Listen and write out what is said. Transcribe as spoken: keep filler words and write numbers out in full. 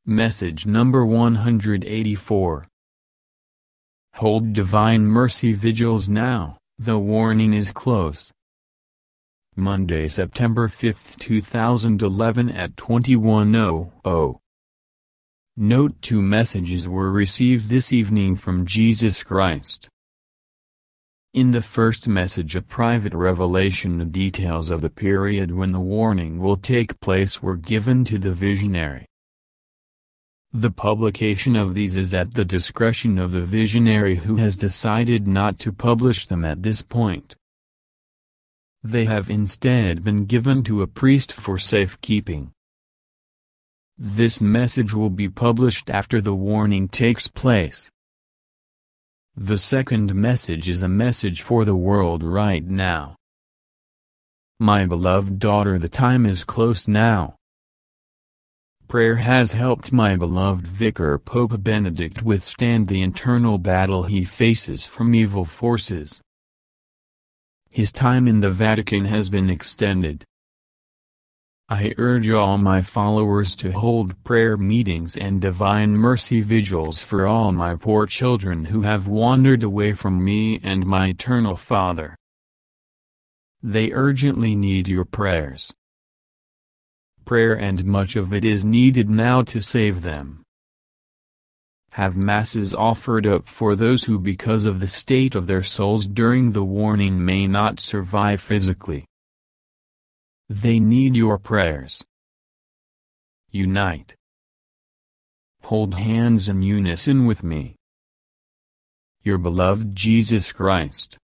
Message number one hundred eighty-four. Hold Divine Mercy Vigils now, the warning is close. Monday, September fifth two thousand eleven at twenty-one hundred. Note: two messages were received this evening from Jesus Christ. In the first message, a private revelation of details of the period when the warning will take place were given to the visionary. The publication of these is at the discretion of the visionary, who has decided not to publish them at this point. They have instead been given to a priest for safekeeping. This message will be published after the warning takes place. The second message is a message for the world right now. My beloved daughter, the time is close now. Prayer has helped my beloved Vicar Pope Benedict withstand the internal battle he faces from evil forces. His time in the Vatican has been extended. I urge all my followers to hold prayer meetings and Divine Mercy Vigils for all my poor children who have wandered away from me and my Eternal Father. They urgently need your prayers. Prayer, and much of it is needed now to save them. Have masses offered up for those who, because of the state of their souls during the warning, may not survive physically. They need your prayers. Unite. Hold hands in unison with me. Your beloved Jesus Christ.